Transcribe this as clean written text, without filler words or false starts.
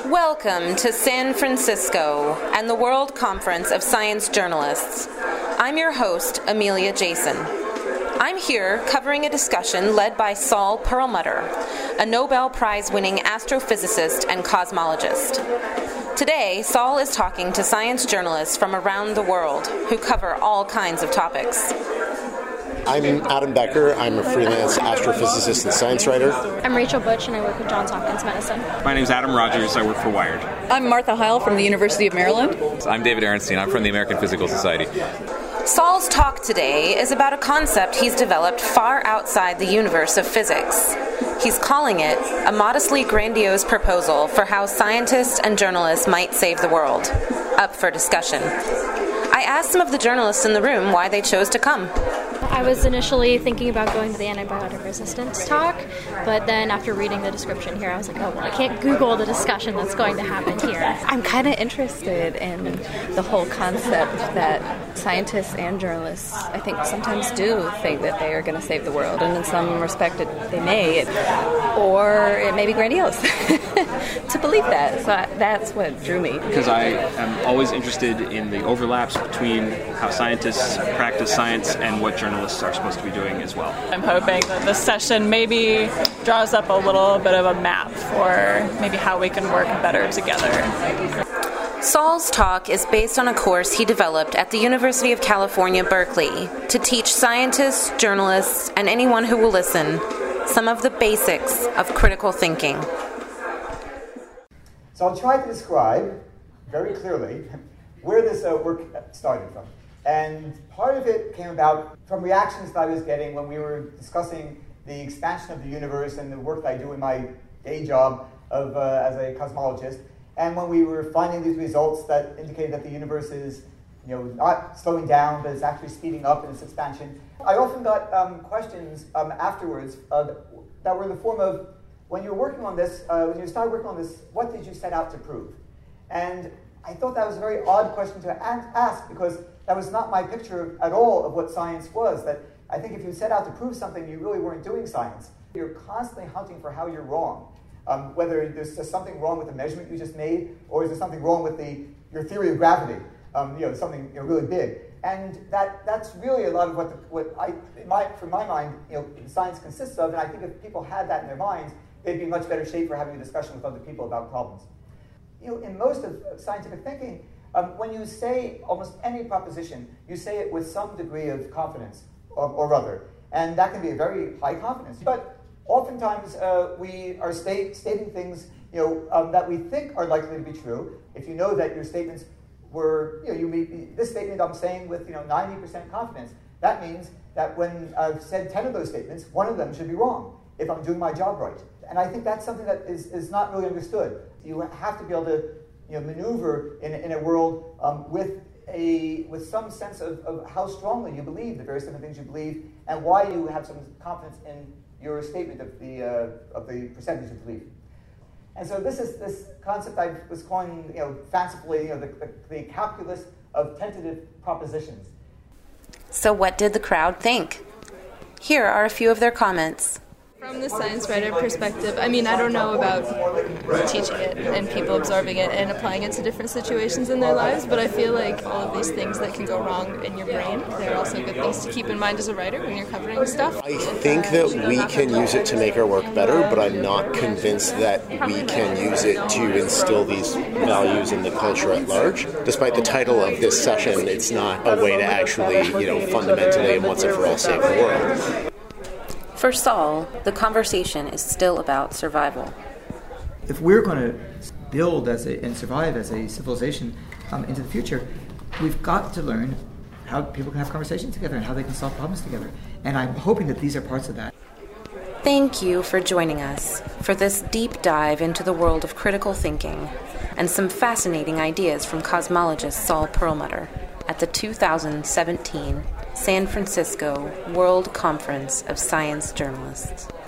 Welcome to San Francisco and the World Conference of Science Journalists. I'm your host, Amelia Jason. I'm here covering a discussion led by Saul Perlmutter, a Nobel Prize-winning astrophysicist and cosmologist. Today, Saul is talking to science journalists from around the world who cover all kinds of topics. I'm Adam Becker. I'm a freelance astrophysicist and science writer. I'm Rachel Butch, and I work with Johns Hopkins Medicine. My name's Adam Rogers. I work for Wired. I'm Martha Heil from the University of Maryland. I'm David Aronstein. I'm from the American Physical Society. Saul's talk today is about a concept he's developed far outside the universe of physics. He's calling it a modestly grandiose proposal for how scientists and journalists might save the world. Up for discussion. I asked some of the journalists in the room why they chose to come. I was initially thinking about going to the antibiotic resistance talk, but then after reading the description here, I was like, oh, well, I can't Google the discussion that's going to happen here. I'm kind of interested in the whole concept that scientists and journalists, I think, sometimes do think that they are going to save the world, and in some respect they may, or it may be grandiose to believe that. So that's what drew me. Because I am always interested in the overlaps between how scientists practice science and what journalists are supposed to be doing as well. I'm hoping that this session maybe draws up a little bit of a map for maybe how we can work better together. Saul's talk is based on a course he developed at the University of California, Berkeley, to teach scientists, journalists, and anyone who will listen some of the basics of critical thinking. So I'll try to describe very clearly where this work started from. And part of it came about from reactions that I was getting when we were discussing the expansion of the universe and the work that I do in my day job as a cosmologist. And when we were finding these results that indicated that the universe is not slowing down, but is actually speeding up in its expansion, I often got questions afterwards that were in the form of, when you were working on this, when you started working on this, what did you set out to prove? And I thought that was a very odd question to ask, because that was not my picture at all of what science was. That I think if you set out to prove something, you really weren't doing science. You're constantly hunting for how you're wrong. Whether there's just something wrong with the measurement you just made, or is there something wrong with your theory of gravity, something really big. And that's really a lot of from my mind, science consists of. And I think if people had that in their minds, they'd be in much better shape for having a discussion with other people about problems. In most of scientific thinking, when you say almost any proposition, you say it with some degree of confidence or other. And that can be a very high confidence. But oftentimes we are stating things that we think are likely to be true. If you know that your statements were, this statement I'm saying with 90% confidence, that means that when I've said 10 of those statements, one of them should be wrong if I'm doing my job right. And I think that's something that is not really understood. You have to be able to maneuver in a world with some sense of how strongly you believe the various different things you believe, and why you have some confidence in your statement of the percentage of belief. And so this concept I was calling fancifully the calculus of tentative propositions. So what did the crowd think? Here are a few of their comments. From the science writer perspective, I don't know about teaching it and people absorbing it and applying it to different situations in their lives, but I feel like all of these things that can go wrong in your brain, they're also good things to keep in mind as a writer when you're covering stuff. I think that we can use it to make our work better, but I'm not convinced that we can use it to instill these values in the culture at large. Despite the title of this session, it's not a way to actually, fundamentally and once and for all save the world. For Saul, the conversation is still about survival. If we're going to build and survive as a civilization into the future, we've got to learn how people can have conversations together and how they can solve problems together. And I'm hoping that these are parts of that. Thank you for joining us for this deep dive into the world of critical thinking and some fascinating ideas from cosmologist Saul Perlmutter at the 2017 San Francisco World Conference of Science Journalists.